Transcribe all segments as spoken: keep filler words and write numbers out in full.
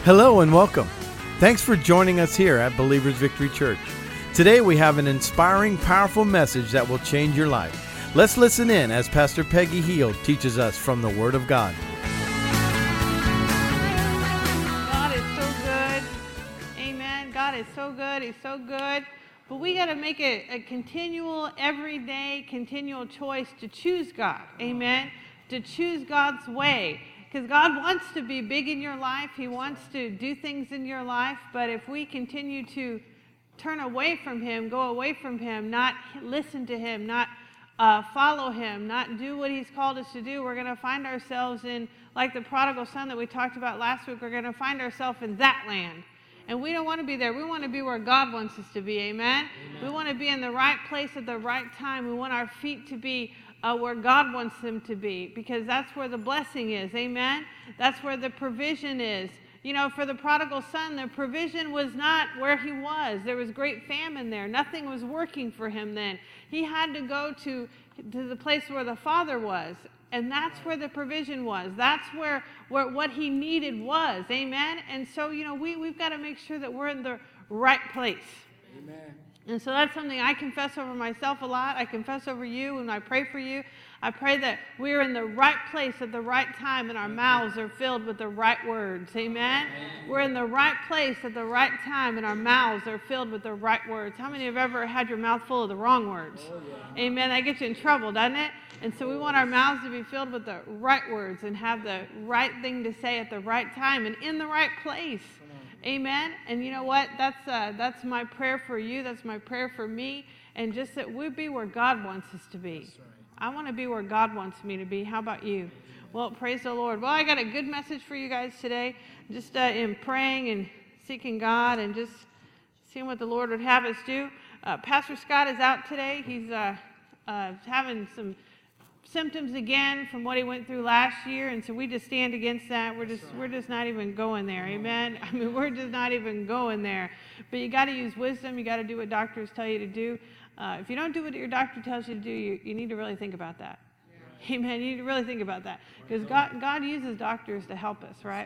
Hello and welcome. Thanks for joining us here at Believers Victory Church. Today we have an inspiring, powerful message that will change your life. Let's listen in as Pastor Peggy Heald teaches us from the Word of God. God is so good. Amen. God is so good. He's so good. But we got to make it a continual, everyday, continual choice to choose God. Amen. To choose God's way. Because God wants to be big in your life. He wants to do things in your life. But if we continue to turn away from Him, go away from Him, not listen to Him, not uh, follow Him, not do what He's called us to do, we're going to find ourselves in, like the prodigal son that we talked about last week, we're going to find ourselves in that land. And we don't want to be there. We want to be where God wants us to be. Amen? Amen. We want to be in the right place at the right time. We want our feet to be Uh, where God wants them to be, because that's where the blessing is. Amen? That's where the provision is. You know, for the prodigal son, the provision was not where he was. There was great famine there. Nothing was working for him then. He had to go to, to the place where the Father was, and that's where the provision was. That's where, where what he needed was. Amen? And so, you know, we, we've got to make sure that we're in the right place. Amen. And so that's something I confess over myself a lot. I confess over you and I pray for you. I pray that we're in the right place at the right time and our mouths are filled with the right words. Amen? Amen. We're in the right place at the right time and our mouths are filled with the right words. How many have ever had your mouth full of the wrong words? Oh, yeah. Amen. That gets you in trouble, doesn't it? And so we want our mouths to be filled with the right words and have the right thing to say at the right time and in the right place. Amen. And you know what? That's uh, that's my prayer for you. That's my prayer for me. And just that we be where God wants us to be. Right. I want to be where God wants me to be. How about you? Well, praise the Lord. Well, I got a good message for you guys today. Just uh, in praying and seeking God and just seeing what the Lord would have us do. Uh, Pastor Scott is out today. He's uh, uh, having some symptoms again from what he went through last year, and so we just stand against that. We're just we're just not even going there. Amen. I mean, we're just not even going there. But you got to use wisdom. You got to do what doctors tell you to do. Uh, if you don't do what your doctor tells you to do, you, you need to really think about that. Yeah. Amen. You need to really think about that, because God God uses doctors to help us, right?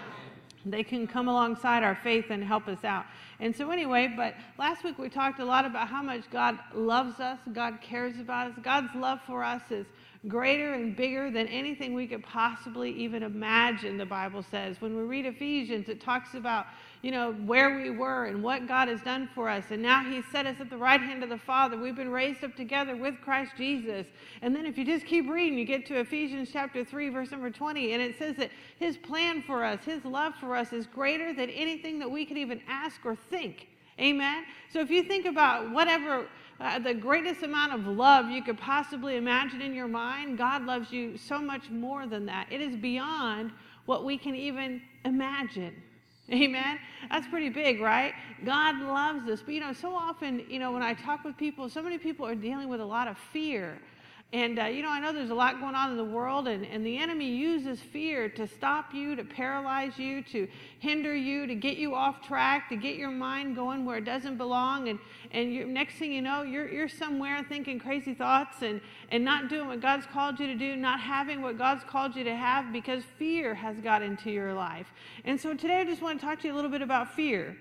They can come alongside our faith and help us out. And so anyway, but last week we talked a lot about how much God loves us, God cares about us. God's love for us is greater and bigger than anything we could possibly even imagine, the Bible says. When we read Ephesians, it talks about, you know, where we were and what God has done for us. And now He's set us at the right hand of the Father. We've been raised up together with Christ Jesus. And then if you just keep reading, you get to Ephesians chapter three, verse number twenty, and it says that His plan for us, His love for us is greater than anything that we could even ask or think. Amen? So if you think about whatever uh, the greatest amount of love you could possibly imagine in your mind, God loves you so much more than that. It is beyond what we can even imagine. Amen? That's pretty big, right? God loves us. But, you know, so often, you know, when I talk with people, so many people are dealing with a lot of fear. And, uh, you know, I know there's a lot going on in the world, and, and the enemy uses fear to stop you, to paralyze you, to hinder you, to get you off track, to get your mind going where it doesn't belong. And, and you, next thing you know, you're, you're somewhere thinking crazy thoughts and, and not doing what God's called you to do, not having what God's called you to have because fear has got into your life. And so today I just want to talk to you a little bit about fear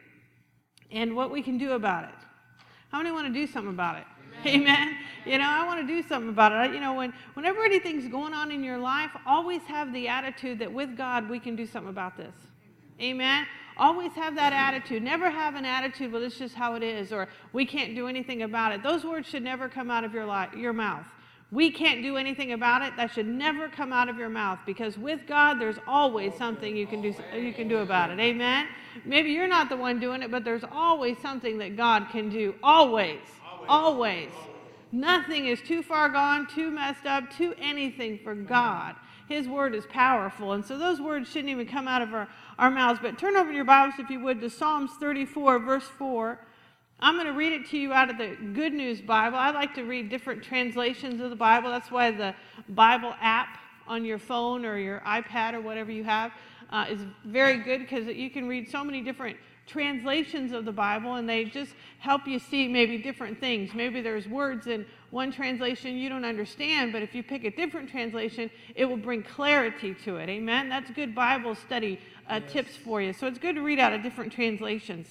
and what we can do about it. How many want to do something about it? Amen. You know, I want to do something about it. You know, when, whenever anything's going on in your life, always have the attitude that with God, we can do something about this. Amen. Always have that attitude. Never have an attitude, well, it's just how it is, or we can't do anything about it. Those words should never come out of your life, your mouth. We can't do anything about it. That should never come out of your mouth, because with God, there's always something you can do, you can do about it. Amen. Maybe you're not the one doing it, but there's always something that God can do. Always. Always. Nothing is too far gone, too messed up, too anything for God. His word is powerful. And so those words shouldn't even come out of our, our mouths. But turn over your Bibles, if you would, to Psalms thirty-four, verse four. I'm going to read it to you out of the Good News Bible. I like to read different translations of the Bible. That's why the Bible app on your phone or your iPad or whatever you have uh, is very good, because you can read so many different translations of the Bible, and they just help you see maybe different things. Maybe there's words in one translation you don't understand, but if you pick a different translation, it will bring clarity to it. Amen? That's good Bible study uh, yes. tips for you. So it's good to read out of different translations.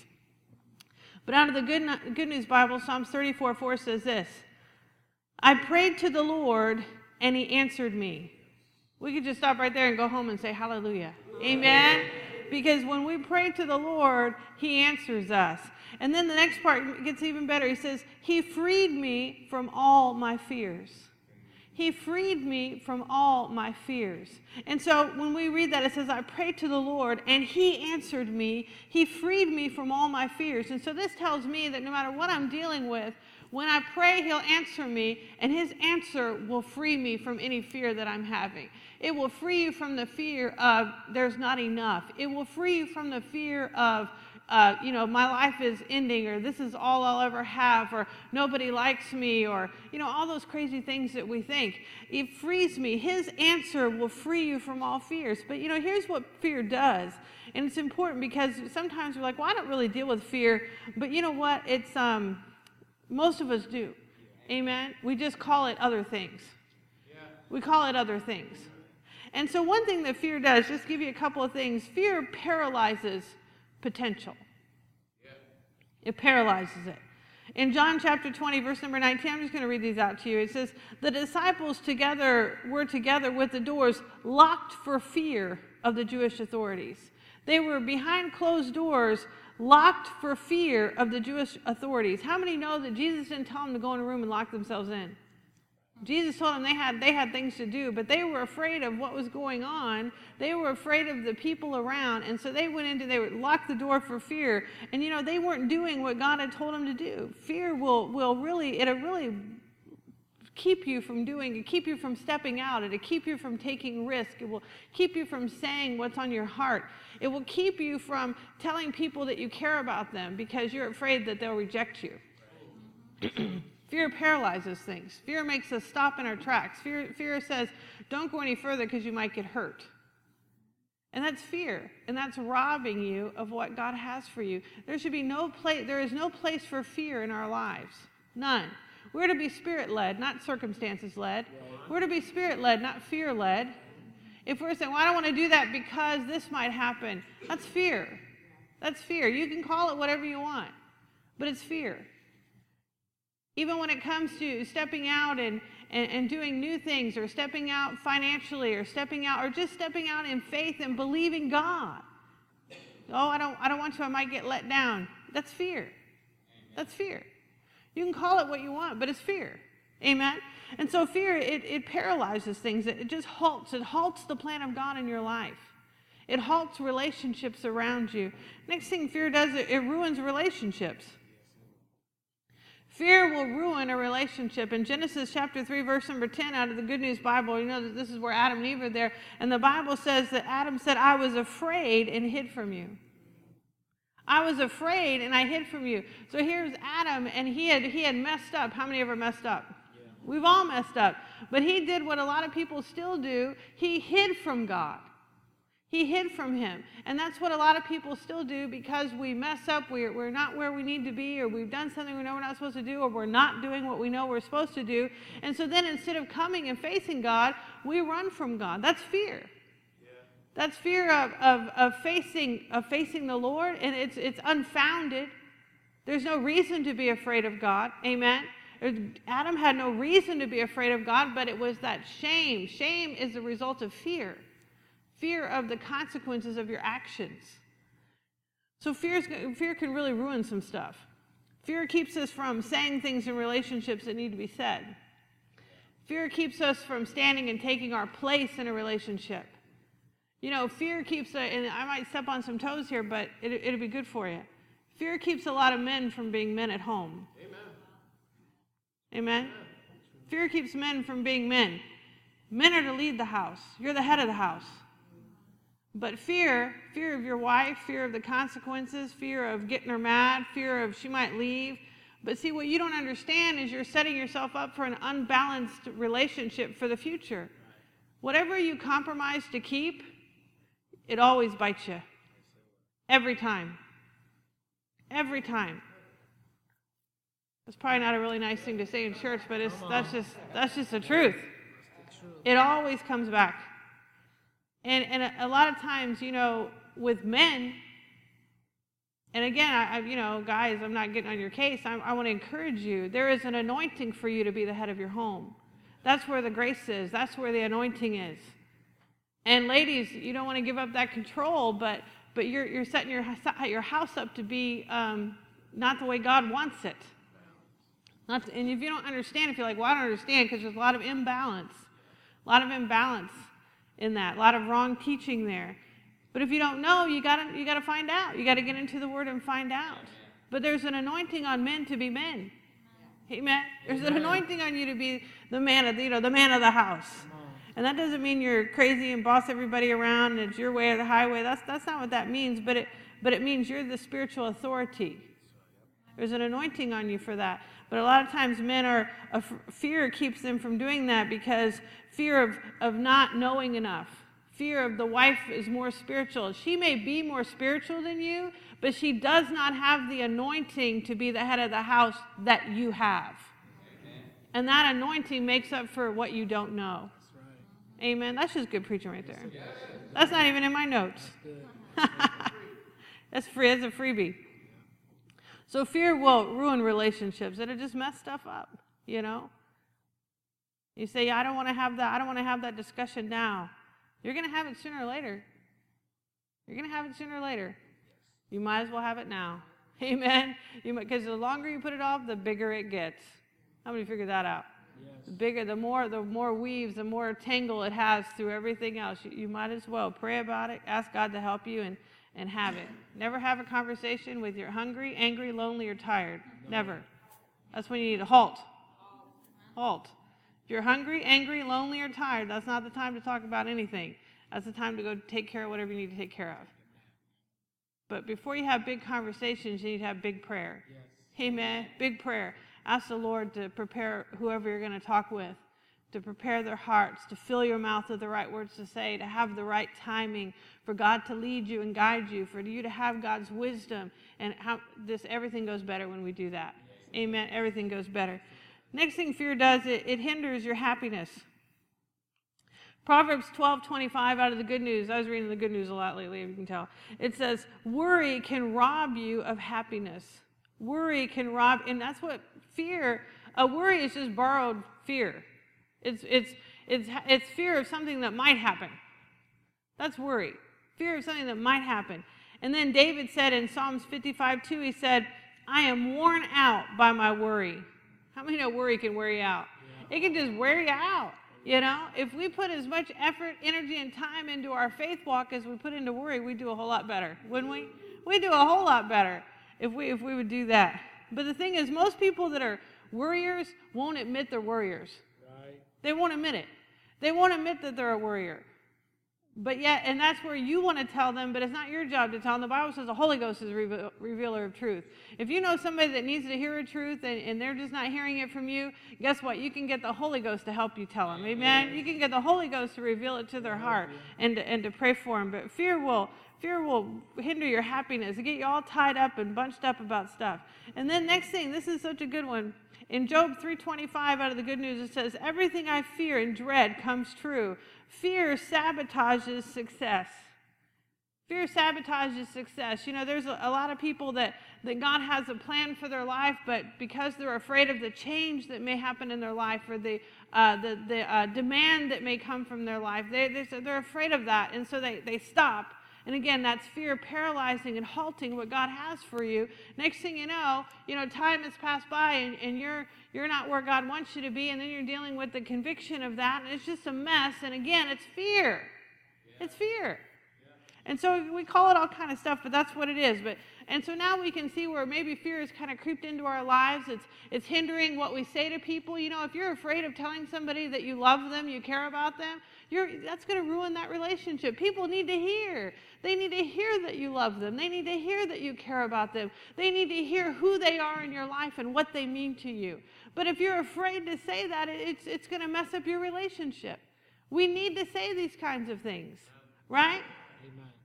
But out of the Good, Good News Bible, Psalms thirty-four four says this, I prayed to the Lord, and he answered me. We could just stop right there and go home and say hallelujah. Amen? Because when we pray to the Lord, he answers us. And then the next part gets even better. He says, he freed me from all my fears. He freed me from all my fears. And so when we read that, it says, I prayed to the Lord, and he answered me. He freed me from all my fears. And so this tells me that no matter what I'm dealing with, when I pray, he'll answer me, and his answer will free me from any fear that I'm having. It will free you from the fear of there's not enough. It will free you from the fear of Uh, you know, my life is ending, or this is all I'll ever have, or nobody likes me, or, you know, all those crazy things that we think. It frees me. His answer will free you from all fears. But, you know, here's what fear does. And it's important because sometimes we're like, well, I don't really deal with fear. But you know what? It's, um, most of us do. Amen? We just call it other things. We call it other things. And so one thing that fear does, just to give you a couple of things, fear paralyzes potential. Yeah. It paralyzes it. In John chapter twenty, verse number nineteen, I'm just going to read these out to you. It says, the disciples together were together with the doors locked for fear of the Jewish authorities. They were behind closed doors, locked for fear of the Jewish authorities. How many know that Jesus didn't tell them to go in a room and lock themselves in? Jesus told them they had they had things to do, but they were afraid of what was going on. They were afraid of the people around, and so they went into, they would lock the door for fear. And you know, they weren't doing what God had told them to do. Fear will will really, it'll really keep you from doing, it keep you from stepping out, it'll keep you from taking risk. It will keep you from saying what's on your heart. It will keep you from telling people that you care about them because you're afraid that they'll reject you. Fear paralyzes things. Fear makes us stop in our tracks. Fear, fear says, don't go any further because you might get hurt. And that's fear. And that's robbing you of what God has for you. There should be no place, there is no place for fear in our lives. None. We're to be spirit-led, not circumstances-led. We're to be spirit-led, not fear-led. If we're saying, well, I don't want to do that because this might happen, that's fear. That's fear. You can call it whatever you want, but it's fear. Even when it comes to stepping out and, and, and doing new things, or stepping out financially, or stepping out, or just stepping out in faith and believing God. Oh, I don't, I don't want to, I might get let down. That's fear. That's fear. You can call it what you want, but it's fear. Amen? And so fear, it, it paralyzes things. It, it just halts. It halts the plan of God in your life. It halts relationships around you. Next thing fear does, it, it ruins relationships. Fear will ruin a relationship. In Genesis chapter three, verse number ten, out of the Good News Bible, you know that this is where Adam and Eve are there. And the Bible says that Adam said, I was afraid and hid from you. I was afraid and I hid from you. So here's Adam, and he had he had messed up. How many ever messed up? Yeah. We've all messed up. But he did what a lot of people still do. He hid from God. He hid from him. And that's what a lot of people still do, because we mess up, we're, we're not where we need to be, or we've done something we know we're not supposed to do, or we're not doing what we know we're supposed to do. And so then instead of coming and facing God, we run from God. That's fear. Yeah. That's fear of, of, of, facing, of facing the Lord, and it's, it's unfounded. There's no reason to be afraid of God. Amen? Adam had no reason to be afraid of God, but it was that shame. Shame is the result of fear. Fear of the consequences of your actions. So fear, fear can really ruin some stuff. Fear keeps us from saying things in relationships that need to be said. Fear keeps us from standing and taking our place in a relationship. You know, fear keeps, a, and I might step on some toes here, but it, it'll be good for you. Fear keeps a lot of men from being men at home. Amen. Amen? Fear keeps men from being men. Men are to lead the house. You're the head of the house. But fear, fear of your wife, fear of the consequences, fear of getting her mad, fear of she might leave. But see, what you don't understand is you're setting yourself up for an unbalanced relationship for the future. Whatever you compromise to keep, it always bites you. Every time. Every time. It's probably not a really nice thing to say in church, but it's that's just that's just the truth. It always comes back. And and a, a lot of times, you know, with men, and again, I, I you know, guys, I'm not getting on your case. I, I want to encourage you. There is an anointing for you to be the head of your home. That's where the grace is. That's where the anointing is. And ladies, you don't want to give up that control, but but you're you're setting your your house up to be um, not the way God wants it. Not to, and if you don't understand, if you're like, well, I don't understand, because there's a lot of imbalance, a lot of imbalance in that, a lot of wrong teaching there. But if you don't know, you gotta you gotta find out. You gotta get into the Word and find out. But there's an anointing on men to be men. Amen. There's an anointing on you to be the man of the, you know the man of the house. And that doesn't mean you're crazy and boss everybody around and it's your way or the highway. That's that's not what that means. But it but it means you're the spiritual authority. There's an anointing on you for that. But a lot of times men are, a f- fear keeps them from doing that because fear of, of not knowing enough. Fear of the wife is more spiritual. She may be more spiritual than you, but she does not have the anointing to be the head of the house that you have. Amen. And that anointing makes up for what you don't know. That's right. Amen. That's just good preaching right there. That's not even in my notes. That's free. That's a freebie. So fear will ruin relationships. It'll just mess stuff up, you know. You say, I don't want to have that. I don't want to have that discussion now. You're going to have it sooner or later. You're going to have it sooner or later. You might as well have it now. Amen. Because the longer you put it off, the bigger it gets. How many figured that out? Yes. The bigger, the more, the more weaves, the more tangle it has through everything else. You, you might as well pray about it, ask God to help you, and and have it. Never have a conversation with you're hungry, angry, lonely, or tired. Never. That's when you need to halt. Halt. If you're hungry, angry, lonely, or tired, that's not the time to talk about anything. That's the time to go take care of whatever you need to take care of. But before you have big conversations, you need to have big prayer. Yes. Amen. Big prayer. Ask the Lord to prepare whoever you're going to talk with, to prepare their hearts, to fill your mouth with the right words to say, to have the right timing, for God to lead you and guide you, for you to have God's wisdom. And how this everything goes better when we do that. Amen. Everything goes better. Next thing fear does, it, it hinders your happiness. Proverbs twelve twenty-five out of the Good News. I was reading the Good News a lot lately, if you can tell. It says, worry can rob you of happiness. Worry can rob, and that's what fear, a worry is just borrowed fear. It's it's it's it's fear of something that might happen. That's worry. Fear of something that might happen. And then David said in Psalms fifty-five two, he said, I am worn out by my worry. How many know worry can wear you out? Yeah. It can just wear you out. You know, if we put as much effort, energy, and time into our faith walk as we put into worry, we'd do a whole lot better, wouldn't we? We'd do a whole lot better if we if we would do that. But the thing is, most people that are worriers won't admit they're worriers. Right. They won't admit it. They won't admit that they're a worrier. But yet, and that's where you want to tell them, but it's not your job to tell them. The Bible says the Holy Ghost is a reveal, revealer of truth. If you know somebody that needs to hear a truth and, and they're just not hearing it from you, guess what? You can get the Holy Ghost to help you tell them. Amen? You can get the Holy Ghost to reveal it to their heart and to, and to pray for them. But fear will fear will hinder your happiness, get you all tied up and bunched up about stuff. And then next thing, this is such a good one. In Job three twenty-five out of the Good News, it says, everything I fear and dread comes true. Fear sabotages success. Fear sabotages success. You know, there's a, a lot of people that, that God has a plan for their life, but because they're afraid of the change that may happen in their life or the uh, the, the uh, demand that may come from their life, they, they're, they're afraid of that, and so they, they stop. And again, that's fear paralyzing and halting what God has for you. Next thing you know, you know, time has passed by and, and you're you're not where God wants you to be, and then you're dealing with the conviction of that, and it's just a mess. And again, it's fear. Yeah. It's fear. Yeah. And so we call it all kind of stuff, but that's what it is. But and so now we can see where maybe fear has kind of creeped into our lives. It's it's hindering what we say to people. You know, if you're afraid of telling somebody that you love them, you care about them, You're, that's going to ruin that relationship. People need to hear. They need to hear that you love them. They need to hear that you care about them. They need to hear who they are in your life and what they mean to you. But if you're afraid to say that, it's, it's going to mess up your relationship. We need to say these kinds of things, right? Amen.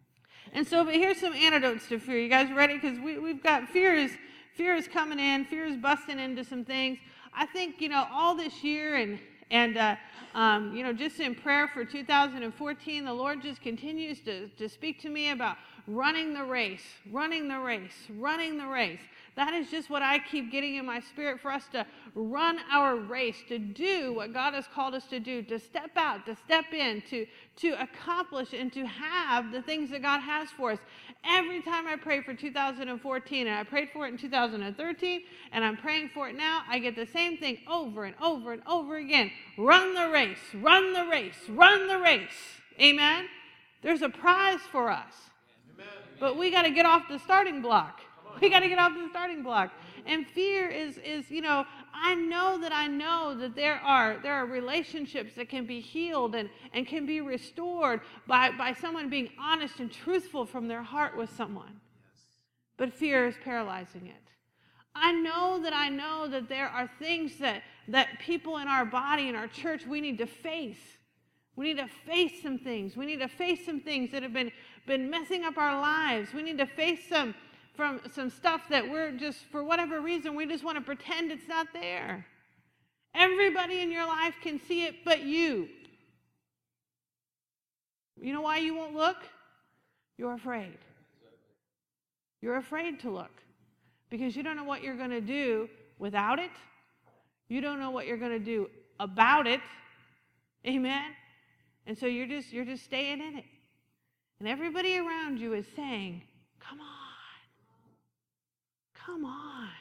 And so, but here's some antidotes to fear. You guys ready? Because we, we've got fear is, fear is coming in. Fear is busting into some things. I think, you know, all this year and, and uh, um, you know, just in prayer for two thousand fourteen, the Lord just continues to, to speak to me about running the race, running the race, running the race. That is just what I keep getting in my spirit, for us to run our race, to do what God has called us to do, to step out, to step in, to, to accomplish and to have the things that God has for us. Every time I pray for two thousand fourteen, and I prayed for it in two thousand thirteen, and I'm praying for it now, I get the same thing over and over and over again. Run the race, run the race, run the race. Amen? There's a prize for us. But we got to get off the starting block. We got to get off the starting block. And fear is, is, you know, I know that I know that there are there are relationships that can be healed and, and can be restored by, by someone being honest and truthful from their heart with someone. But fear is paralyzing it. I know that I know that there are things that, that people in our body, in our church, we need to face. We need to face some things. We need to face some things that have been, been messing up our lives. We need to face some from some stuff that we're just, for whatever reason, we just want to pretend it's not there. Everybody in your life can see it but you. You know why you won't look? You're afraid. You're afraid to look because you don't know what you're going to do without it. You don't know what you're going to do about it. Amen? And so you're just you're just staying in it. And everybody around you is saying, come on. Come on.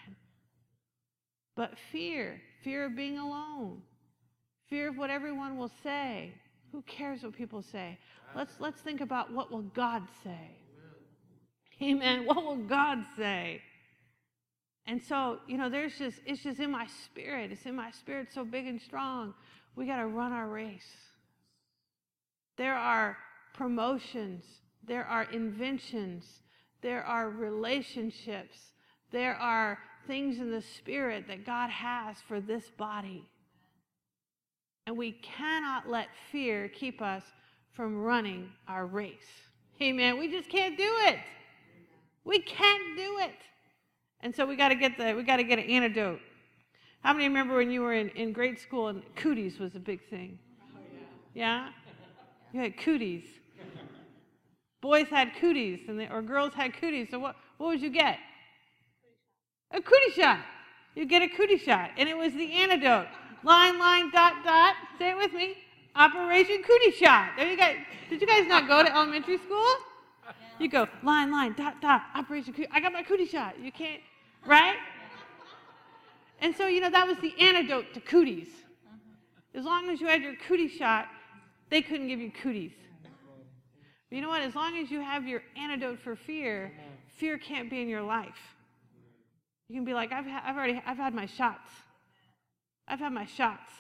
But fear, fear of being alone, fear of what everyone will say. Who cares what people say? Let's let's think about, what will God say? Amen. What will God say? And so, you know, there's just, it's just in my spirit. It's in my spirit so big and strong. We got to run our race. There are promotions. There are inventions. There are relationships. There are things in the spirit that God has for this body. And we cannot let fear keep us from running our race. Amen. We just can't do it. We can't do it. And so we got to get the we got to get an antidote. How many remember when you were in, in grade school and cooties was a big thing? Yeah? You had cooties. Boys had cooties, and they, or girls had cooties. So what, what would you get? A cootie shot. You get a cootie shot. And it was the antidote. Line, line, dot, dot. Say it with me. Operation Cootie Shot. There you guys, did you guys not go to elementary school? You go, line, line, dot, dot, Operation Cootie. I got my cootie shot. You can't, right? And so, you know, that was the antidote to cooties. As long as you had your cootie shot, they couldn't give you cooties. But you know what? As long as you have your antidote for fear, fear can't be in your life. You can be like, I've, ha- I've already, I've had my shots. I've had my shots.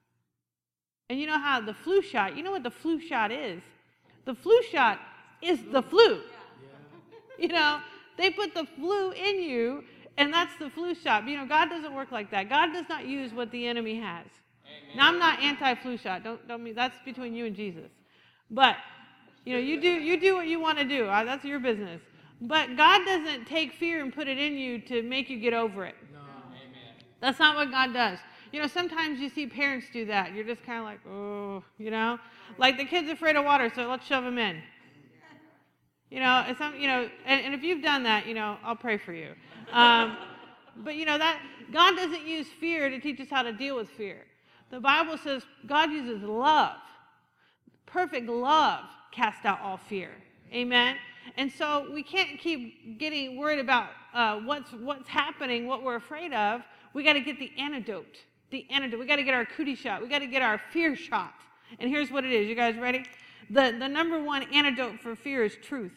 And you know how the flu shot, you know what the flu shot is? The flu shot is the flu. You know, they put the flu in you, and that's the flu shot. But, you know, God doesn't work like that. God does not use what the enemy has. Amen. Now, I'm not anti-flu shot. Don't, don't mean, that's between you and Jesus. But, you know, you do, you do what you want to do. That's your business. But God doesn't take fear and put it in you to make you get over it. No. Amen. That's not what God does. You know, sometimes you see parents do that. You're just kind of like, oh, you know. Like the kid's afraid of water, so let's shove him in. You know, it's some, you know, and, and if you've done that, you know, I'll pray for you. Um, but, you know, that God doesn't use fear to teach us how to deal with fear. The Bible says God uses love. Perfect love casts out all fear. Amen? And so we can't keep getting worried about uh, what's what's happening, what we're afraid of. We got to get the antidote. The antidote. We got to get our cootie shot. We got to get our fear shot. And here's what it is. You guys ready? The, the number one antidote for fear is truth.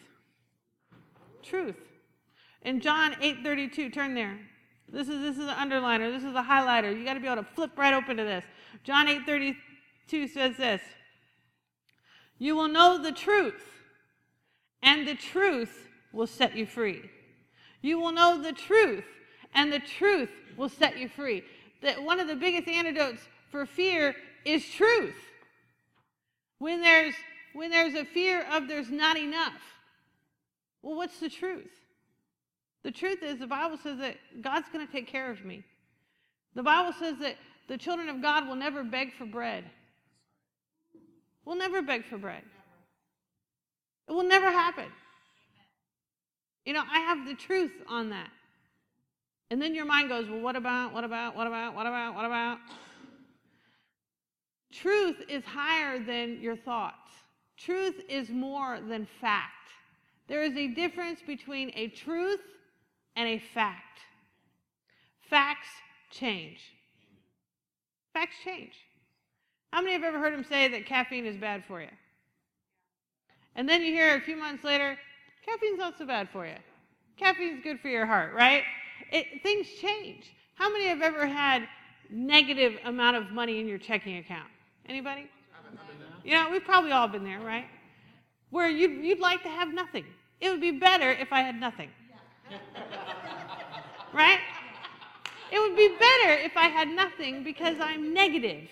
Truth. In John eight thirty-two, turn there. This is this is an underliner. This is a highlighter. You got to be able to flip right open to this. John eight thirty-two says this. You will know the truth, and the truth will set you free. You will know the truth, and the truth will set you free. That one of the biggest antidotes for fear is truth. When there's when there's a fear of there's not enough, Well, what's the truth? The truth is the Bible says that God's going to take care of me. The Bible says that the children of God will never beg for bread. We'll never beg for bread. It will never happen. You know, I have the truth on that. And then your mind goes, well, what about, what about, what about, what about, what about? Truth is higher than your thoughts. Truth is more than fact. There is a difference between a truth and a fact. Facts change. Facts change. How many have ever heard him say that caffeine is bad for you? And then you hear a few months later, caffeine's not so bad for you. Caffeine's good for your heart, right? It, things change. How many have ever had negative amount of money in your checking account? Anybody? You know, we've probably all been there, right? Where you'd, you'd like to have nothing. It would be better if I had nothing. Right? It would be better if I had nothing because I'm negative.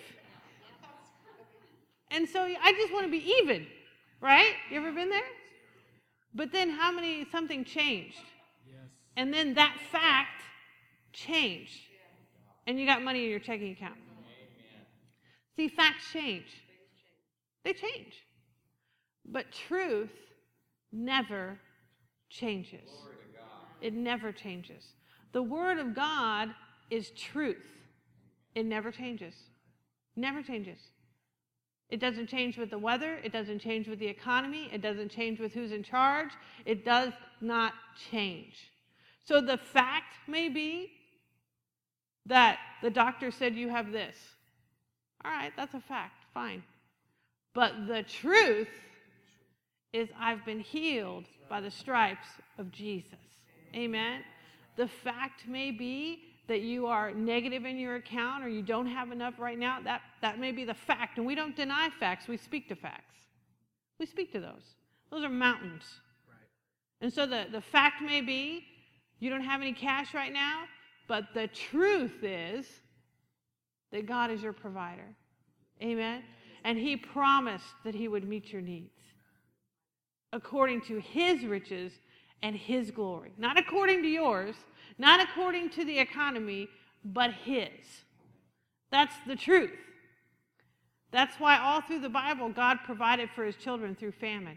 And so I just want to be even, right? You ever been there? But then how many, something changed. Yes. And then that fact changed. And you got money in your checking account. Amen. See, facts change. They change. But truth never changes. It never changes. The Word of God is truth. It never changes. Never changes. It doesn't change with the weather. It doesn't change with the economy. It doesn't change with who's in charge. It does not change. So the fact may be that the doctor said you have this. All right, that's a fact. Fine. But the truth is I've been healed by the stripes of Jesus. Amen. The fact may be that you are negative in your account or you don't have enough right now. That, that may be the fact. And we don't deny facts. We speak to facts. We speak to those. Those are mountains. Right. And so the, the fact may be you don't have any cash right now, but the truth is that God is your provider. Amen. And he promised that he would meet your needs according to his riches and his glory. Not according to yours, not according to the economy, but his. That's the truth. That's why all through the Bible, God provided for his children through famine.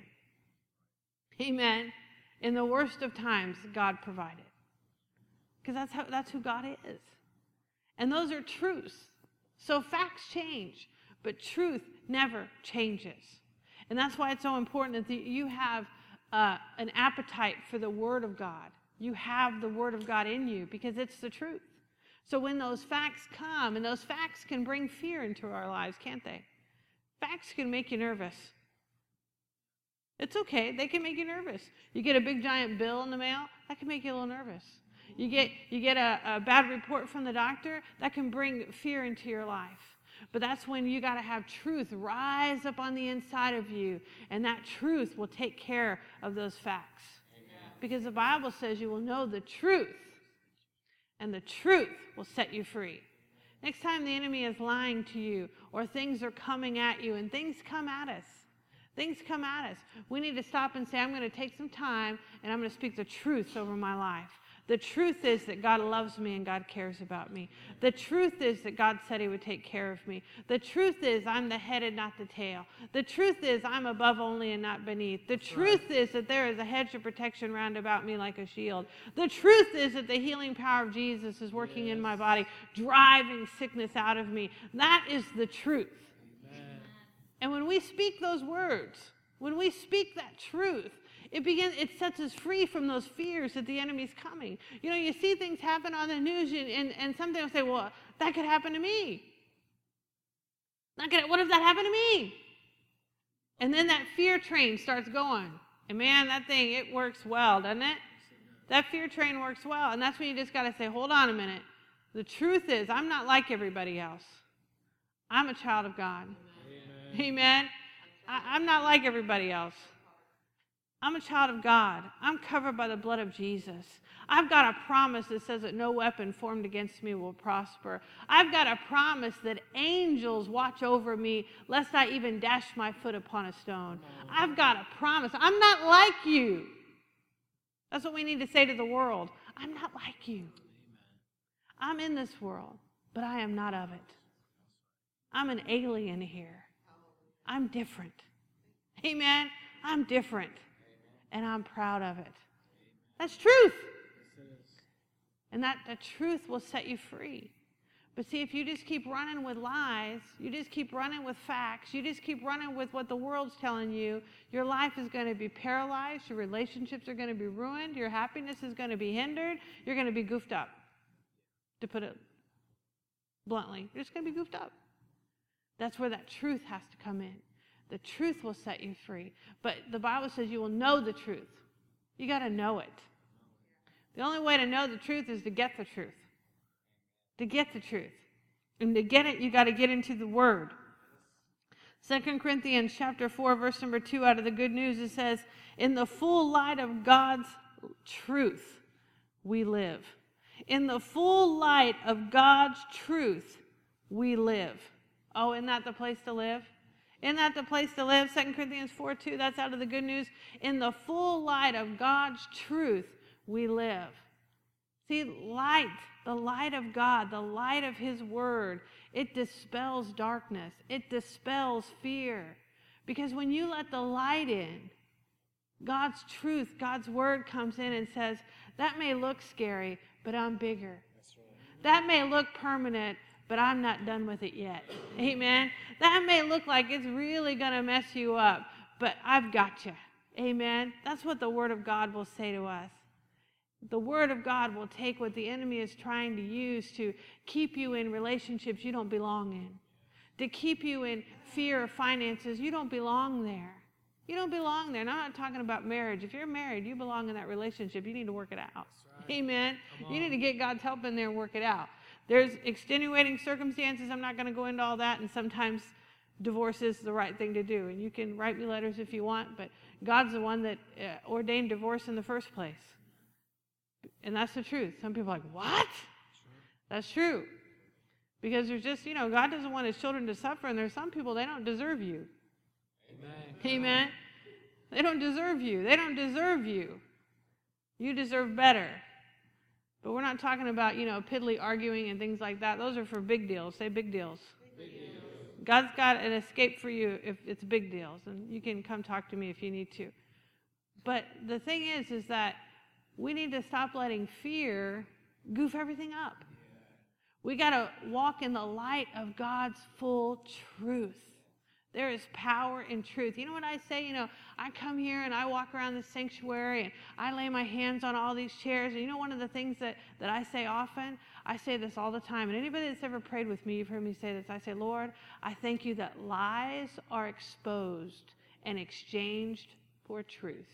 Amen. In the worst of times, God provided. Because that's how, that's who God is. And those are truths. So facts change, but truth never changes. And that's why it's so important that you have uh, an appetite for the Word of God. You have the Word of God in you because it's the truth. So when those facts come, and those facts can bring fear into our lives, can't they? Facts can make you nervous. It's okay. They can make you nervous. You get a big giant bill in the mail, that can make you a little nervous. You get, you get a, a bad report from the doctor, that can bring fear into your life. But that's when you got to have truth rise up on the inside of you, and that truth will take care of those facts. Amen. Because the Bible says you will know the truth, and the truth will set you free. Next time the enemy is lying to you, or things are coming at you, and things come at us, things come at us, we need to stop and say, I'm going to take some time, and I'm going to speak the truth over my life. The truth is that God loves me and God cares about me. The truth is that God said he would take care of me. The truth is I'm the head and not the tail. The truth is I'm above only and not beneath. The truth right. is that there is a hedge of protection round about me like a shield. The truth is that the healing power of Jesus is working yes. in my body, driving sickness out of me. That is the truth. Amen. And when we speak those words, when we speak that truth, It begins. It sets us free from those fears that the enemy's coming. You know, you see things happen on the news, and, and, and somebody will say, well, that could happen to me. Not gonna, what if that happened to me? And then that fear train starts going. And man, that thing, it works well, doesn't it? That fear train works well. And that's when you just got to say, hold on a minute. The truth is, I'm not like everybody else. I'm a child of God. Amen. Amen. I, I'm not like everybody else. I'm a child of God. I'm covered by the blood of Jesus. I've got a promise that says that no weapon formed against me will prosper. I've got a promise that angels watch over me lest I even dash my foot upon a stone. I've got a promise. I'm not like you. That's what we need to say to the world. I'm not like you. I'm in this world, but I am not of it. I'm an alien here. I'm different. Amen? I'm different, and I'm proud of it. That's truth. And that, that truth will set you free. But see, if you just keep running with lies, you just keep running with facts, you just keep running with what the world's telling you, your life is going to be paralyzed, your relationships are going to be ruined, your happiness is going to be hindered, you're going to be goofed up, to put it bluntly. You're just going to be goofed up. That's where that truth has to come in. The truth will set you free. But the Bible says you will know the truth. You got to know it. The only way to know the truth is to get the truth. To get the truth. And to get it, you got to get into the Word. Second Corinthians chapter four, verse number two, out of the Good News, it says, in the full light of God's truth, we live. In the full light of God's truth, we live. Oh, isn't that the place to live? Isn't that the place to live? Second Corinthians four two, that's out of the Good News. In the full light of God's truth, we live. See, light, the light of God, the light of His Word, it dispels darkness. It dispels fear. Because when you let the light in, God's truth, God's Word comes in and says, that may look scary, but I'm bigger. That's right. That may look permanent, but I'm not done with it yet. Amen? That may look like it's really going to mess you up, but I've got you. Amen? That's what the Word of God will say to us. The Word of God will take what the enemy is trying to use to keep you in relationships you don't belong in, to keep you in fear of finances. You don't belong there. You don't belong there. And I'm not talking about marriage. If you're married, you belong in that relationship. You need to work it out. Right. Amen? You need to get God's help in there and work it out. There's extenuating circumstances. I'm not going to go into all that. And sometimes divorce is the right thing to do. And you can write me letters if you want, but God's the one that uh, ordained divorce in the first place. And that's the truth. Some people are like, what? That's true. Because there's just, you know, God doesn't want His children to suffer, and there's some people, they don't deserve you. Amen. Amen. They don't deserve you. They don't deserve you. You deserve better. But we're not talking about, you know, piddly arguing and things like that. Those are for big deals. Say big deals. Big deals. God's got an escape for you if it's big deals. And you can come talk to me if you need to. But the thing is, is that we need to stop letting fear goof everything up. We got to walk in the light of God's full truth. There is power in truth. You know what I say? You know, I come here and I walk around the sanctuary and I lay my hands on all these chairs. And you know one of the things that, that I say often? I say this all the time. And anybody that's ever prayed with me, you've heard me say this. I say, Lord, I thank you that lies are exposed and exchanged for truth.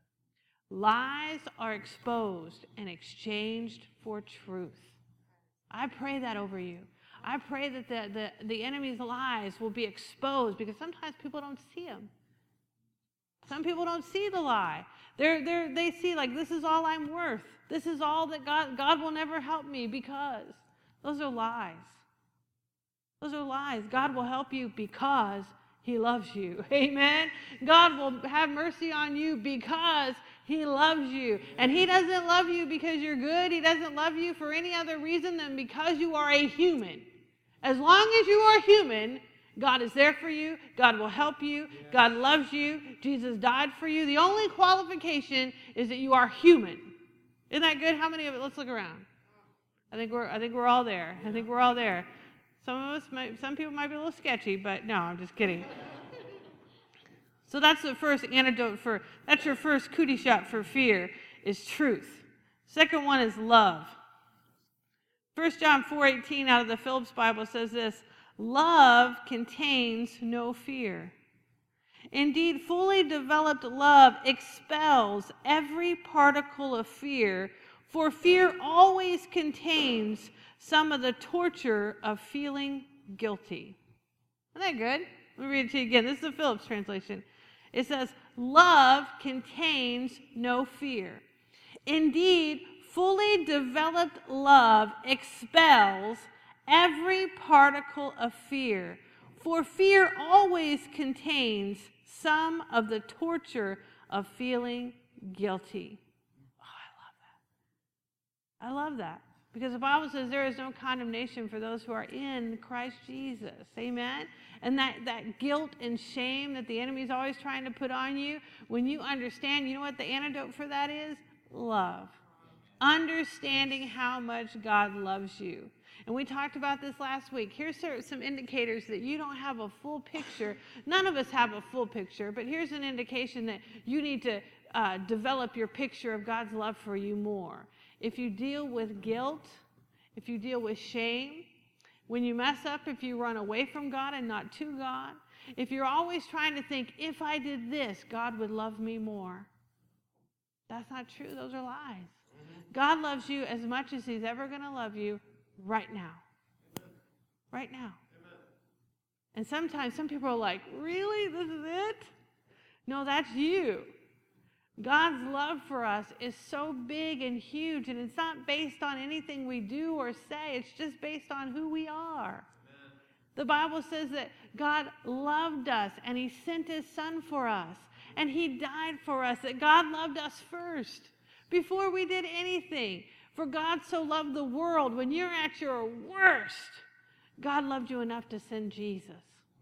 Lies are exposed and exchanged for truth. I pray that over you. I pray that the, the, the enemy's lies will be exposed, because sometimes people don't see them. Some people don't see the lie. They're, they're, they see like, this is all I'm worth. This is all that God, God will never help me, because those are lies. Those are lies. God will help you because He loves you. Amen? God will have mercy on you because He loves you. And He doesn't love you because you're good. He doesn't love you for any other reason than because you are a human. As long as you are human, God is there for you. God will help you. God loves you. Jesus died for you. The only qualification is that you are human. Isn't that good? How many of it? Let's look around. I think we're I think we're all there. I think we're all there. Some of us might, some people might be a little sketchy, but no, I'm just kidding. So that's the first antidote for, that's your first cootie shot for fear, is truth. Second one is love. First John four eighteen out of the Phillips Bible says this: love contains no fear. Indeed, fully developed love expels every particle of fear, for fear always contains some of the torture of feeling guilty. Isn't that good? Let me read it to you again. This is the Phillips translation. It says, love contains no fear. Indeed, fully developed love expels every particle of fear, for fear always contains some of the torture of feeling guilty. Oh, I love that. Because the Bible says there is no condemnation for those who are in Christ Jesus. Amen? And that, that guilt and shame that the enemy is always trying to put on you, when you understand, you know what the antidote for that is? Love. Understanding how much God loves you. And we talked about this last week. Here's some indicators that you don't have a full picture. None of us have a full picture, but here's an indication that you need to uh, develop your picture of God's love for you more. If you deal with guilt, if you deal with shame, when you mess up, if you run away from God and not to God, if you're always trying to think, if I did this, God would love me more. That's not true. Those are lies. God loves you as much as he's ever going to love you right now. Right now. And sometimes some people are like, really? This is it? No, that's you. God's love for us is so big and huge, and it's not based on anything we do or say. It's just based on who we are. Amen. The Bible says that God loved us, and he sent his son for us, and he died for us, that God loved us first before we did anything. For God so loved the world, when you're at your worst, God loved you enough to send Jesus.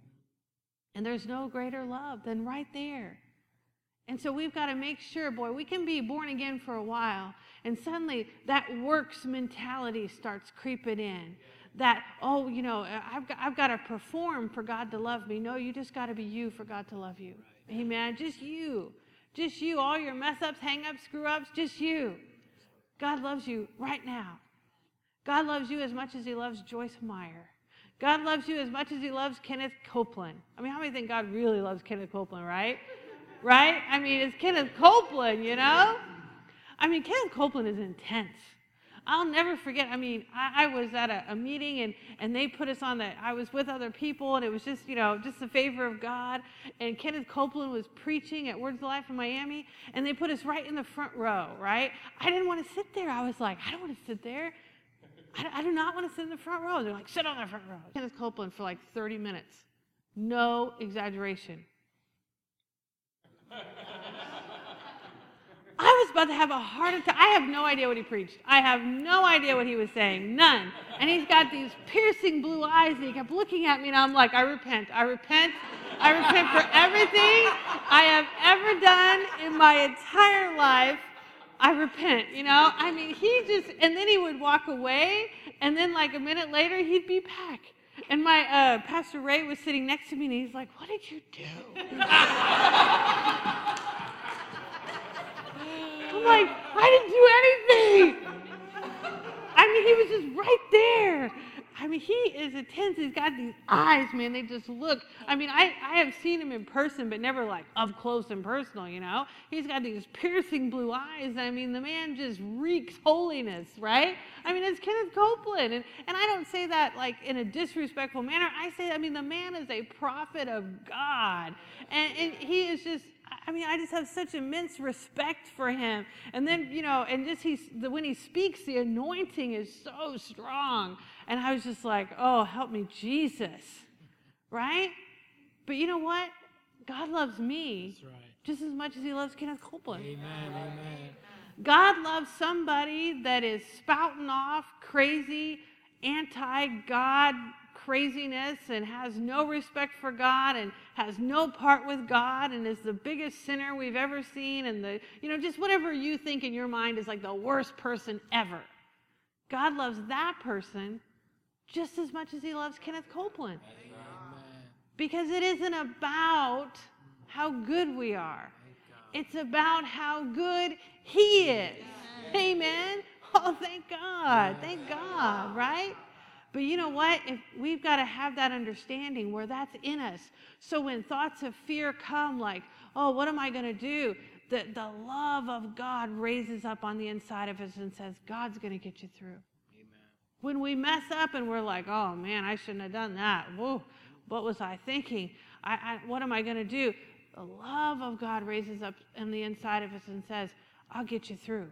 And there's no greater love than right there. And so we've got to make sure, boy, we can be born again for a while, and suddenly that works mentality starts creeping in. That, oh, you know, I've got, I've got to perform for God to love me. No, you just got to be you for God to love you. Right. Amen. Just you. Just you. All your mess ups, hang ups, screw ups, just you. God loves you right now. God loves you as much as he loves Joyce Meyer. God loves you as much as he loves Kenneth Copeland. I mean, how many think God really loves Kenneth Copeland, right? Right? I mean, it's Kenneth Copeland, you know? I mean, Kenneth Copeland is intense. I'll never forget, I mean, I, I was at a, a meeting, and, and they put us on the, I was with other people, and it was just, you know, just the favor of God. And Kenneth Copeland was preaching at Words of Life in Miami, and they put us right in the front row, right? I didn't want to sit there. I was like, I don't want to sit there. I, I do not want to sit in the front row. They're like, sit on the front row. Kenneth Copeland for like thirty minutes. No exaggeration. I was about to have a heart attack. I have no idea what he preached. I have no idea what he was saying. None. And he's got these piercing blue eyes, and he kept looking at me, and I'm like, I repent. I repent. I repent for everything I have ever done in my entire life. I repent, you know? I mean, he just, and then he would walk away, and then like a minute later, he'd be back. And my uh, Pastor Ray was sitting next to me, and he's like, what did you do? I'm like, I didn't do anything. I mean, he was just right there. I mean, he is intense. He's got these eyes, man. They just look. I mean, I, I have seen him in person, but never like up close and personal, you know. He's got these piercing blue eyes. I mean, the man just reeks holiness, right? I mean, it's Kenneth Copeland. And, and I don't say that like in a disrespectful manner. I say, I mean, the man is a prophet of God. And, and he is just, I mean, I just have such immense respect for him. And then, you know, and just he's, the, when he speaks, the anointing is so strong. And I was just like, oh, help me, Jesus, right? But you know what? God loves me right. just as much as he loves Kenneth Copeland. Amen, amen. God loves somebody that is spouting off crazy, anti-God craziness and has no respect for God and has no part with God and is the biggest sinner we've ever seen and the, you know, just whatever you think in your mind is like the worst person ever. God loves that person just as much as he loves Kenneth Copeland. Amen. Because it isn't about how good we are. It's about how good he is. Amen. Amen. Oh, thank God. Thank God, right? But you know what? If we've got to have that understanding where that's in us. So when thoughts of fear come like, oh, what am I going to do? The, the love of God raises up on the inside of us and says, God's going to get you through. Amen. When we mess up and we're like, oh, man, I shouldn't have done that. Whoa, what was I thinking? I, I, what am I going to do? The love of God raises up on the inside of us and says, I'll get you through.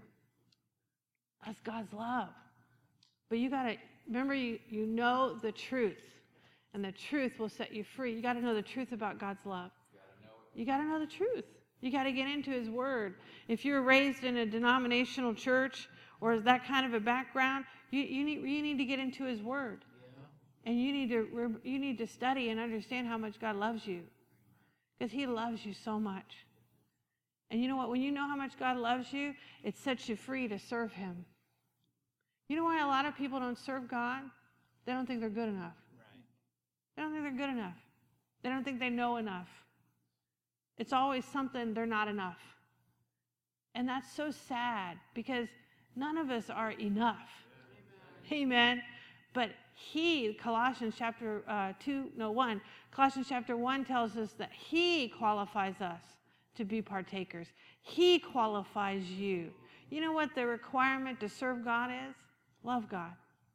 That's God's love. But you got to, remember, you, you know the truth, and the truth will set you free. You got to know the truth about God's love. You got to know the truth. You got to get into his word. If you're raised in a denominational church or that kind of a background, you, you need you need to get into His Word. Yeah. And you need to you need to study and understand how much God loves you. Because He loves you so much. And you know what? When you know how much God loves you, it sets you free to serve Him. You know why a lot of people don't serve God? They don't think they're good enough. Right. They don't think they're good enough. They don't think they know enough. It's always something they're not enough. And that's so sad because none of us are enough. Amen. Amen. But He, Colossians chapter uh, two, no one, Colossians chapter one tells us that He qualifies us to be partakers. He qualifies you. You know what the requirement to serve God is? Love God.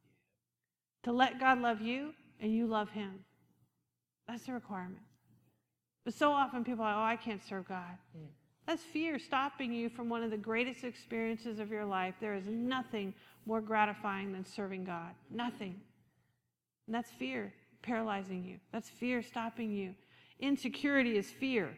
To let God love you and you love Him. That's the requirement. But so often people are like, oh, I can't serve God. Mm. That's fear stopping you from one of the greatest experiences of your life. There is nothing more gratifying than serving God. Nothing. And that's fear paralyzing you. That's fear stopping you. Insecurity is fear.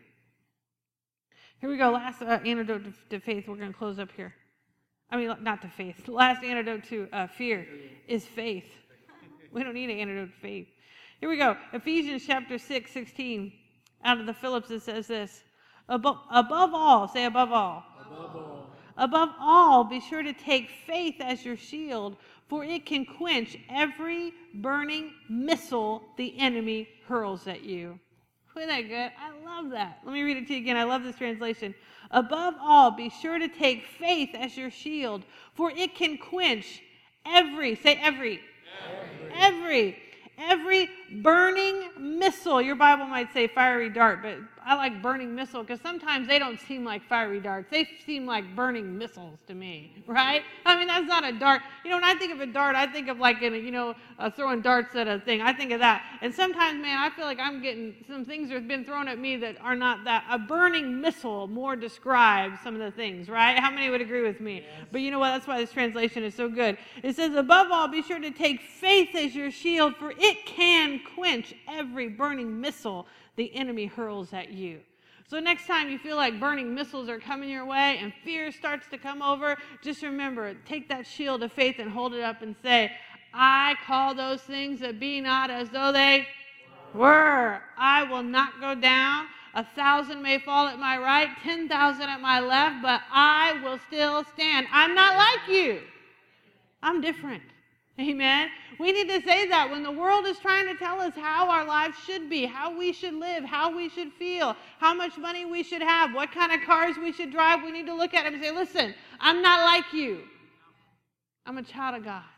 Here we go. Last uh, antidote to, to faith. We're going to close up here. I mean, not to faith. Last antidote to uh, fear is faith. We don't need an antidote to faith. Here we go. Ephesians chapter six, sixteen. Out of the Phillips, it says this. Above, above all, say above all. Above all. Above all, be sure to take faith as your shield, for it can quench every burning missile the enemy hurls at you. Isn't that good? I love that. Let me read it to you again. I love this translation. Above all, be sure to take faith as your shield, for it can quench every, say every, every, every, every burning missile. Your Bible might say fiery dart, but I like burning missile because sometimes they don't seem like fiery darts. They seem like burning missiles to me, right? I mean, that's not a dart. You know, when I think of a dart, I think of like, in a, you know, uh, throwing darts at a thing. I think of that. And sometimes, man, I feel like I'm getting some things that have been thrown at me that are not that. A burning missile more describes some of the things, right? How many would agree with me? Yes. But you know what? That's why this translation is so good. It says, above all, be sure to take faith as your shield, for it can quench every burning missile the enemy hurls at you. So next time you feel like burning missiles are coming your way and fear starts to come over, just remember, take that shield of faith and hold it up and say, I call those things that be not as though they were. I will not go down. A thousand may fall at my right, ten thousand at my left, but I will still stand. I'm not like you. I'm different. Amen. We need to say that when the world is trying to tell us how our lives should be, how we should live, how we should feel, how much money we should have, what kind of cars we should drive. We need to look at them and say, listen, I'm not like you. I'm a child of God.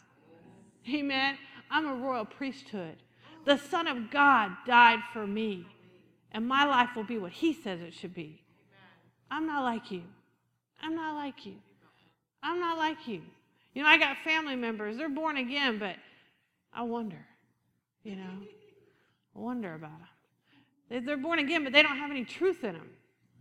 Amen. I'm a royal priesthood. The Son of God died for me, and my life will be what He says it should be. I'm not like you. I'm not like you. I'm not like you. You know, I got family members. They're born again, but I wonder, you know, I wonder about them. They're born again, but they don't have any truth in them.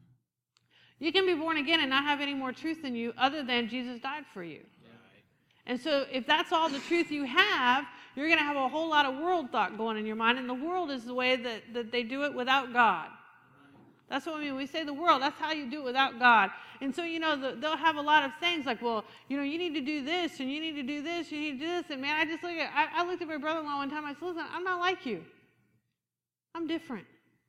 You can be born again and not have any more truth in you other than Jesus died for you. And so if that's all the truth you have, you're going to have a whole lot of world thought going in your mind, and the world is the way that, that they do it without God. That's what I mean. We say the world, that's how you do it without God. And so, you know, the, they'll have a lot of things like, well, you know, you need to do this, and you need to do this, you need to do this. And man, I just look at, I, I looked at my brother-in-law one time, I said, listen, I'm not like you. I'm different.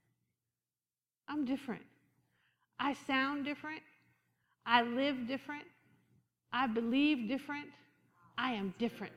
I'm different. I sound different. I live different. I believe different. I am different.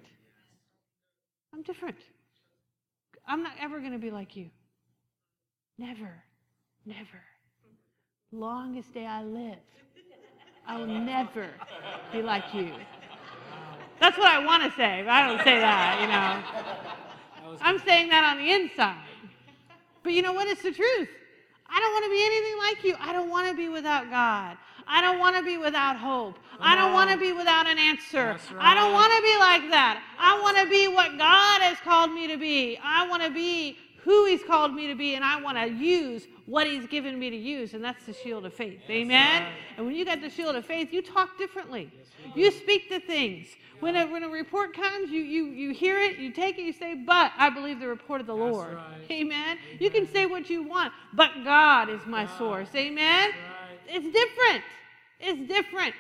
I'm different. I'm not ever going to be like you. Never. Never. Longest day I live, I will never be like you. That's what I want to say, but I don't say that, you know. I'm saying that on the inside. But you know what? It's the truth. I don't want to be anything like you. I don't want to be without God. I don't want to be without hope. I don't want to be without an answer. Right. I don't want to be like that. I want to be what God has called me to be. I want to be who He's called me to be, and I want to use what He's given me to use, and that's the shield of faith. Yes, amen? Right. And when you got the shield of faith, you talk differently. Yes, you speak to things. Yeah. When, a, when a report comes, you, you, you hear it, you take it, you say, but I believe the report of the that's Lord. Right. Amen? Amen? You can say what you want, but God is my God. source. Amen? Right. It's different. It's different.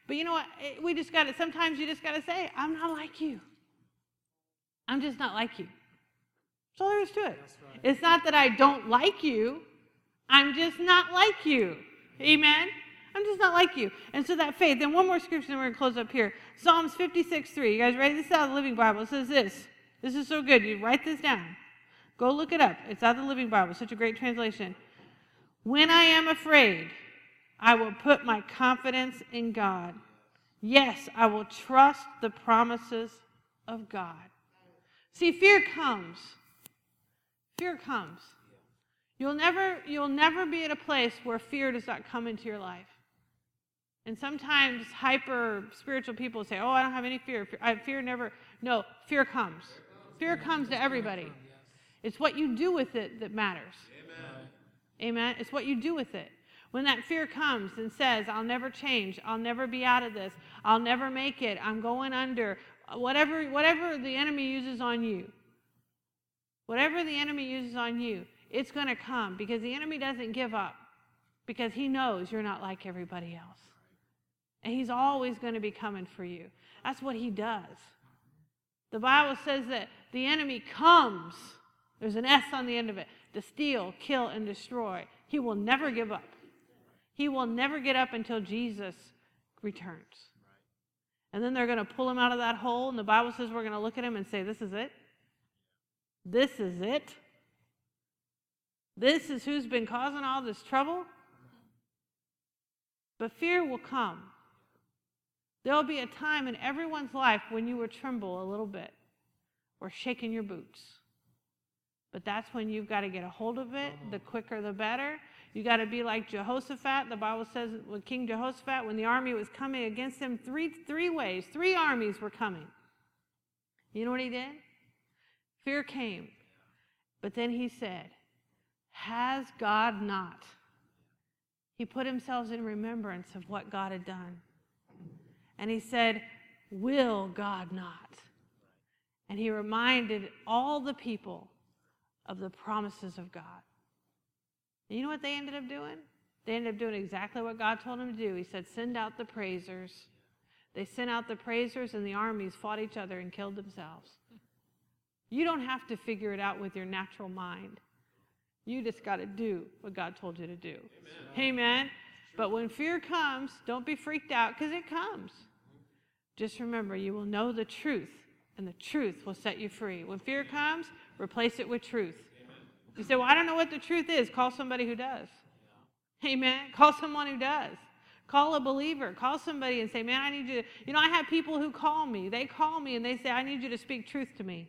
But you know what? We just got to, sometimes you just got to say, I'm not like you. I'm just not like you. That's all there is to it. Right. It's not that I don't like you. I'm just not like you. Amen? I'm just not like you. And so that faith. Then one more scripture, and we're going to close up here. Psalms fifty-six three. You guys ready? This is out of the Living Bible. It says this. This is so good. You write this down. Go look it up. It's out of the Living Bible. Such a great translation. When I am afraid, I will put my confidence in God. Yes, I will trust the promises of God. See, fear comes. Fear comes. You'll never, you'll never be at a place where fear does not come into your life. And sometimes hyper spiritual people say, oh, I don't have any fear. I fear never. No, fear comes. Fear comes to everybody. It's what you do with it that matters. Amen. It's what you do with it. When that fear comes and says, I'll never change, I'll never be out of this, I'll never make it, I'm going under, whatever, whatever the enemy uses on you, whatever the enemy uses on you, it's going to come because the enemy doesn't give up because he knows you're not like everybody else. And he's always going to be coming for you. That's what he does. The Bible says that the enemy comes, there's an S on the end of it, to steal, kill, and destroy. He will never give up. He will never get up until Jesus returns. And then they're going to pull him out of that hole, and the Bible says we're going to look at him and say, this is it. This is it. This is who's been causing all this trouble. But fear will come. There'll be a time in everyone's life when you will tremble a little bit or shaking your boots. But that's when you've got to get a hold of it. The quicker, the better. You got to be like Jehoshaphat. The Bible says with King Jehoshaphat, when the army was coming against him, three, three ways, three armies were coming. You know what he did? Fear came. But then he said, has God not? He put himself in remembrance of what God had done. And he said, will God not? And he reminded all the people of the promises of God. And you know what they ended up doing? They ended up doing exactly what God told them to do. He said, send out the praisers. They sent out the praisers, and the armies fought each other and killed themselves. You don't have to figure it out with your natural mind. You just got to do what God told you to do. Amen. Amen. But when fear comes, don't be freaked out because it comes. Just remember, you will know the truth, and the truth will set you free. When fear comes, replace it with truth. Amen. You say, well, I don't know what the truth is. Call somebody who does. Yeah. Amen. Call someone who does. Call a believer. Call somebody and say, man, I need you to, you know, I have people who call me. They call me and they say, I need you to speak truth to me.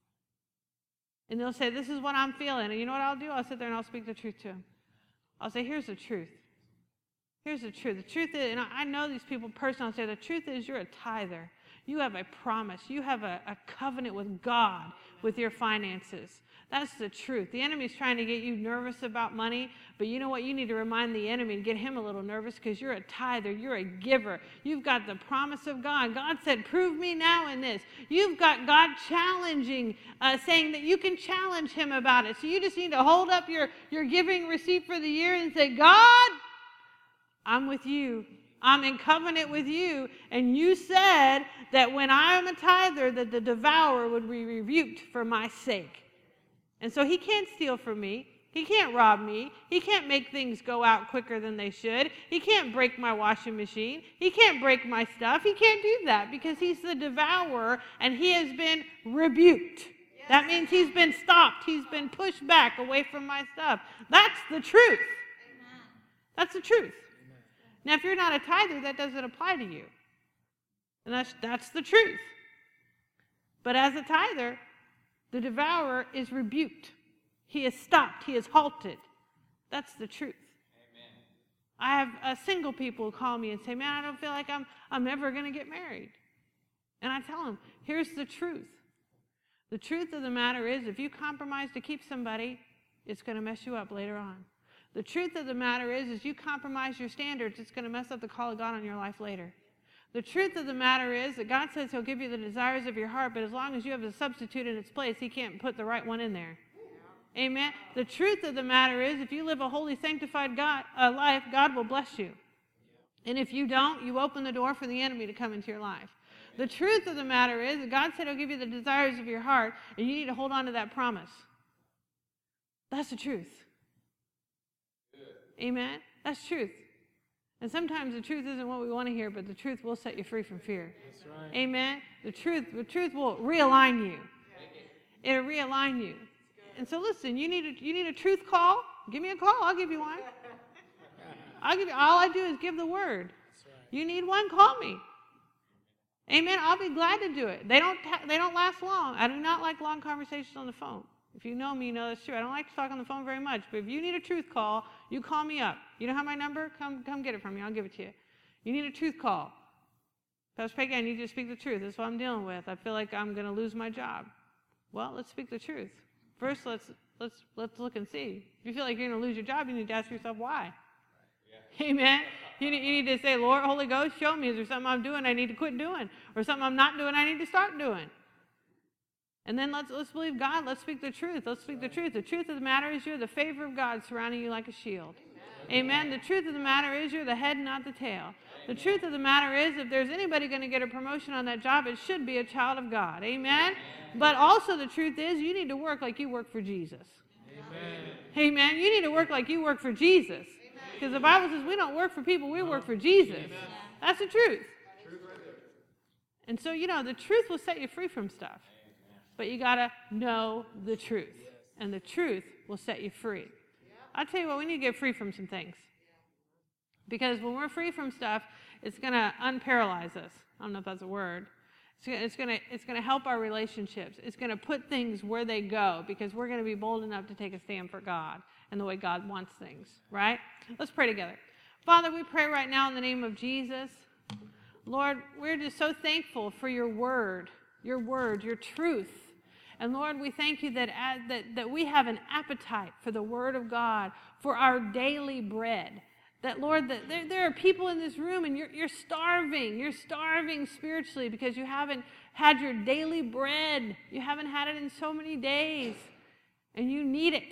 And they'll say, this is what I'm feeling. And you know what I'll do? I'll sit there and I'll speak the truth to them. I'll say, here's the truth. Here's the truth. The truth is, and I know these people personally, I'll say, the truth is you're a tither. You have a promise. You have a, a covenant with God with your finances. That's the truth. The enemy's trying to get you nervous about money, but you know what? You need to remind the enemy to get him a little nervous because you're a tither. You're a giver. You've got the promise of God. God said, prove me now in this. You've got God challenging, uh, saying that you can challenge him about it. So you just need to hold up your, your giving receipt for the year and say, God, I'm with you. I'm in covenant with you. And you said that when I am a tither, that the devourer would be rebuked for my sake. And so he can't steal from me. He can't rob me. He can't make things go out quicker than they should. He can't break my washing machine. He can't break my stuff. He can't do that because he's the devourer and he has been rebuked. Yes. That means he's been stopped. He's been pushed back away from my stuff. That's the truth. Amen. That's the truth. Amen. Now, if you're not a tither, that doesn't apply to you. And that's, that's the truth. But as a tither, the devourer is rebuked. He is stopped. He is halted. That's the truth. Amen. I have uh, single people call me and say, man, I don't feel like I'm, I'm ever going to get married. And I tell them, here's the truth. The truth of the matter is, if you compromise to keep somebody, it's going to mess you up later on. The truth of the matter is, is you compromise your standards, it's going to mess up the call of God on your life later. The truth of the matter is that God says he'll give you the desires of your heart, but as long as you have a substitute in its place, he can't put the right one in there. Amen. The truth of the matter is, if you live a holy, sanctified God, uh, life, God will bless you. And if you don't, you open the door for the enemy to come into your life. The truth of the matter is that God said he'll give you the desires of your heart, and you need to hold on to that promise. That's the truth. Amen? That's truth. And sometimes the truth isn't what we want to hear, but the truth will set you free from fear. That's right. Amen? The truth, the truth will realign you. It'll realign you. And so listen, you need a, you need a truth call? Give me a call. I'll give you one. I'll give you, all I do is give the word. You need one, call me. Amen. I'll be glad to do it. They don't they don't last long. I do not like long conversations on the phone. If you know me, you know that's true. I don't like to talk on the phone very much. But if you need a truth call, you call me up. You don't have my number? Come come get it from me. I'll give it to you. You need a truth call. Pastor Peggy, I need you to speak the truth. That's what I'm dealing with. I feel like I'm going to lose my job. Well, let's speak the truth. First, let's let's let's look and see. If you feel like you're going to lose your job, you need to ask yourself why. Yeah. Amen. You need, you need to say, Lord, Holy Ghost, show me. Is there something I'm doing I need to quit doing? Or something I'm not doing I need to start doing? And then let's let's believe God. Let's speak the truth. Let's speak the truth. The truth of the matter is you're the favor of God surrounding you like a shield. Amen. The truth of the matter is you're the head, not the tail. The truth of the matter is if there's anybody going to get a promotion on that job, it should be a child of God. Amen. But also the truth is you need to work like you work for Jesus. Amen. Amen. You need to work like you work for Jesus. Because the Bible says we don't work for people, we work for Jesus. Amen. That's the truth. And so, you know, the truth will set you free from stuff. But you got to know the truth. And the truth will set you free. I'll tell you what, we need to get free from some things. Because when we're free from stuff, it's going to unparalyze us. I don't know if that's a word. It's going to it's going to help our relationships. It's going to put things where they go because we're going to be bold enough to take a stand for God and the way God wants things, right? Let's pray together. Father, we pray right now in the name of Jesus. Lord, we're just so thankful for your word, your word, your truth. And Lord, we thank you that, that, that we have an appetite for the word of God, for our daily bread. That, Lord, that there, there are people in this room and you're, you're starving. You're starving spiritually because you haven't had your daily bread. You haven't had it in so many days. And you need it.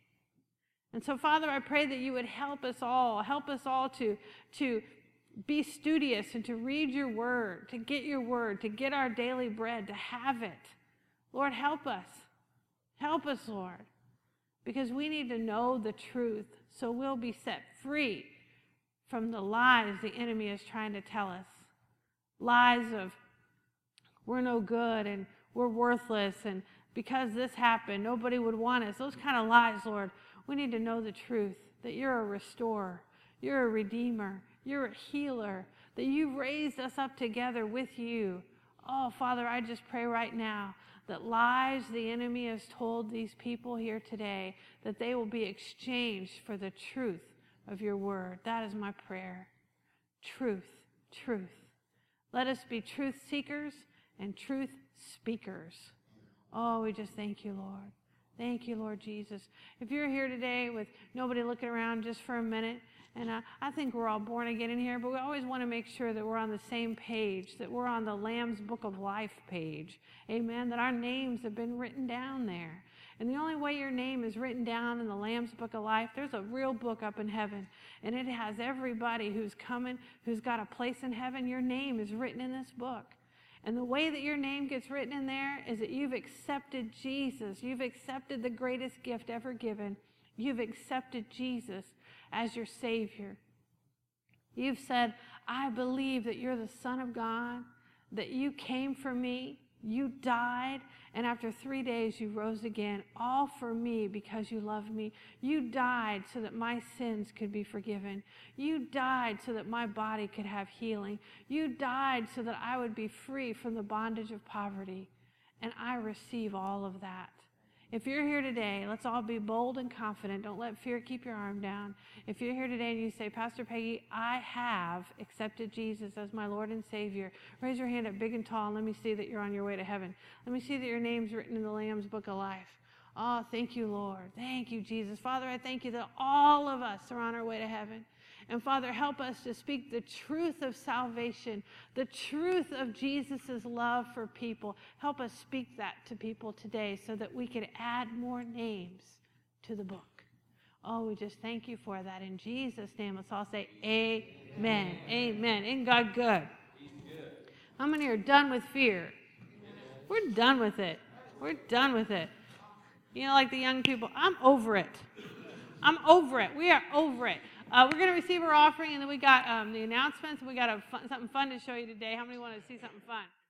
And so, Father, I pray that you would help us all. Help us all to, to be studious and to read your word, to get your word, to get our daily bread, to have it. Lord, help us. Help us, Lord. Because we need to know the truth so we'll be set free from the lies the enemy is trying to tell us. Lies of we're no good and we're worthless and because this happened, nobody would want us. Those kind of lies, Lord. We need to know the truth, that you're a restorer, you're a redeemer, you're a healer, that you've raised us up together with you. Oh, Father, I just pray right now that lies the enemy has told these people here today, that they will be exchanged for the truth of your word. That is my prayer. Truth, truth. Let us be truth seekers and truth speakers. Oh, we just thank you, Lord. Thank you, Lord Jesus. If you're here today with nobody looking around just for a minute, and I, I think we're all born again in here, but we always want to make sure that we're on the same page, that we're on the Lamb's Book of Life page. Amen. That our names have been written down there. And the only way your name is written down in the Lamb's Book of Life, there's a real book up in heaven. And it has everybody who's coming, who's got a place in heaven. Your name is written in this book. And the way that your name gets written in there is that you've accepted Jesus. You've accepted the greatest gift ever given. You've accepted Jesus as your Savior. You've said, I believe that you're the Son of God, that you came for me, you died, and after three days you rose again, all for me because you love me. You died so that my sins could be forgiven. You died so that my body could have healing. You died so that I would be free from the bondage of poverty. And I receive all of that. If you're here today, let's all be bold and confident. Don't let fear keep your arm down. If you're here today and you say, Pastor Peggy, I have accepted Jesus as my Lord and Savior, raise your hand up big and tall and let me see that you're on your way to heaven. Let me see that your name's written in the Lamb's Book of Life. Oh, thank you, Lord. Thank you, Jesus. Father, I thank you that all of us are on our way to heaven. And Father, help us to speak the truth of salvation, the truth of Jesus' love for people. Help us speak that to people today so that we can add more names to the book. Oh, we just thank you for that. In Jesus' name, let's all say amen. Amen. Amen. Isn't God good? How many are done with fear? We're done with it. We're done with it. You know, like the young people, I'm over it. I'm over it. We are over it. Uh, we're going to receive our offering, and then we got um, the announcements. We got a fun, something fun to show you today. How many want to see something fun?